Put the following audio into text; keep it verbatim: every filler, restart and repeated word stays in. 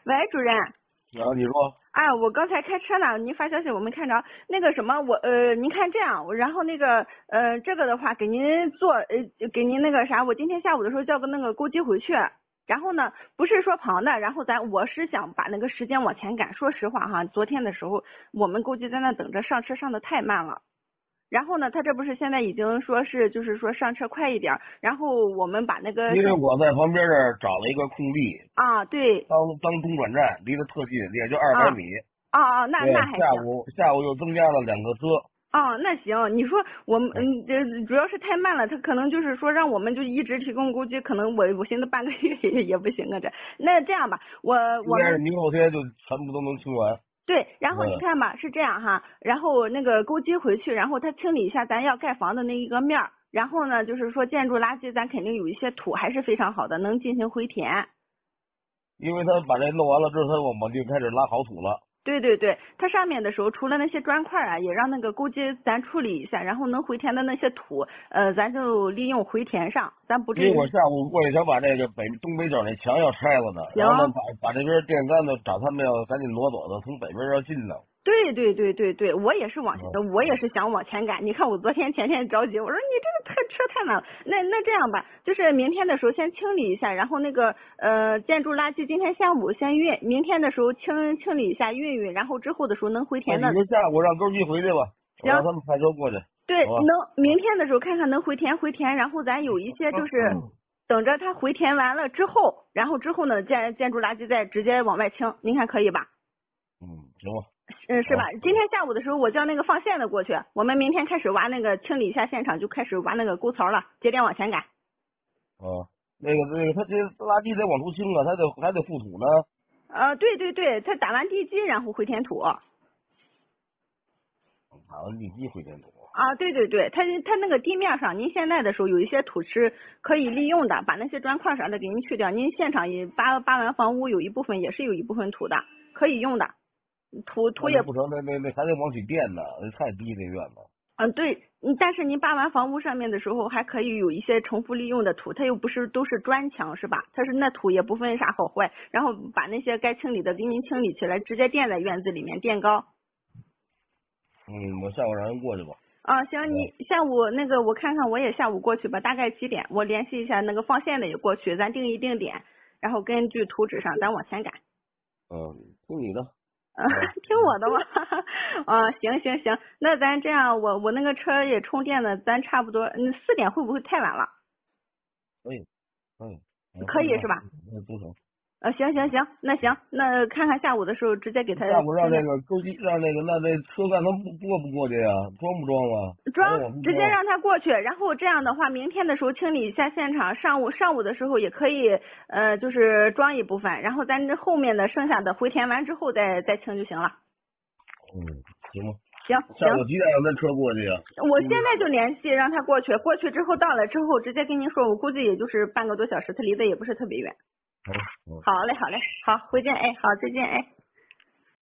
喂，主任。 啊，你说。 啊，我刚才开车呢，您发消息我没看着。那个什么，我呃，您看这样，然后那个呃，这个的话给您做呃，给您那个啥，我今天下午的时候叫个那个钩机回去。然后呢，不是说旁的，然后咱我是想把那个时间往前赶。说实话哈，昨天的时候我们钩机在那等着上车上的太慢了。然后呢，他这不是现在已经说是就是说上车快一点，然后我们把那个因为我在旁边这儿找了一个空地啊，对， 当当中转站，离得特近，也就二百米。 啊啊，那对， 那还行。 下午下午又增加了两个车。 哦，那行，你说我们嗯，这主要是太慢了，他可能就是说让我们就一直提供估计，可能我我寻思半个月也也不行啊，这那这样吧，我我们明后天就全部都能清完。 对，然后嗯你看吧，是这样哈，然后那个钩机回去，然后他清理一下咱要盖房的那一个面儿，然后呢，就是说建筑垃圾咱肯定有一些土还是非常好的，能进行回填。 因为他把这弄完了之后，他我们就开始拉好土了。 对对对，它上面的时候除了那些砖块啊，也让那个钩机咱处理一下，然后能回填的那些土，呃，咱就利用回填上，咱不至于。 因为我下午过去想把这个北东北角那墙要拆了呢， 行然后呢把把这边电杆子找他们要赶紧挪走的，从北边要进呢。 对对对对对，我也是往前， 嗯我也是想往前赶。你看我昨天前天着急，我说你这个太车太慢了。那那这样吧，就是明天的时候先清理一下，然后那个呃建筑垃圾今天下午先运，明天的时候清清理一下运运，然后之后的时候能回填的。 那你就下午让钩机回去吧，我让他们派车过去。 对， 好吧。 能明天的时候看看能回填回填，然后咱有一些就是等着它回填完了之后，然后之后呢建建筑垃圾再直接往外清，您看可以吧？ 嗯，行吧。 嗯，是吧？今天下午的时候，我叫那个放线的过去，我们明天开始挖那个清理一下现场，就开始挖那个沟槽了，节点往前赶。 啊，那个那个，他这垃圾得往出清啊，他得还得覆土呢。 呃，对对对，他打完地基，然后回填土。 打完地基回填土。 啊，对对对，他他那个地面上，您现在的时候有一些土是可以利用的，把那些砖块啥的给您去掉。您现场也扒扒完房屋，有一部分也是有一部分土的，可以用的。土土也不成，那那那还得往起垫呢，那太低那院子。 嗯，对，嗯，但是您扒完房屋上面的时候，还可以有一些重复利用的土，它又不是都是砖墙是吧？它是那土也不分啥好坏，然后把那些该清理的给您清理起来，直接垫在院子里面垫高。 嗯，我下午让人过去吧。 啊，行，你下午那个我看看，我也下午过去吧，大概几点？我联系一下那个放线的也过去，咱定一定点，然后根据图纸上咱往前赶。 嗯，听你的。 啊，听我的吧。啊，行行行，那咱这样，我我那个车也充电了，咱差不多，嗯，四点会不会太晚了？ 可以，可以， 可以是吧？ 嗯，都成。 呃，行行行，那行，那看看下午的时候直接给他。 下午让那个钩机，让那个那那车干他不过不过去呀？装不装啊？ 装，直接让他过去。然后这样的话，明天的时候清理一下现场，上午上午的时候也可以，呃，就是装一部分，然后咱这后面的剩下的回填完之后再再清就行了。 嗯，行吧。 行行。 下午几点让那车过去呀？ 我现在就联系让他过去，过去之后到了之后直接跟您说，我估计也就是半个多小时，他离得也不是特别远。 好， 好嘞好嘞，好，回见，哎，好，再见，哎。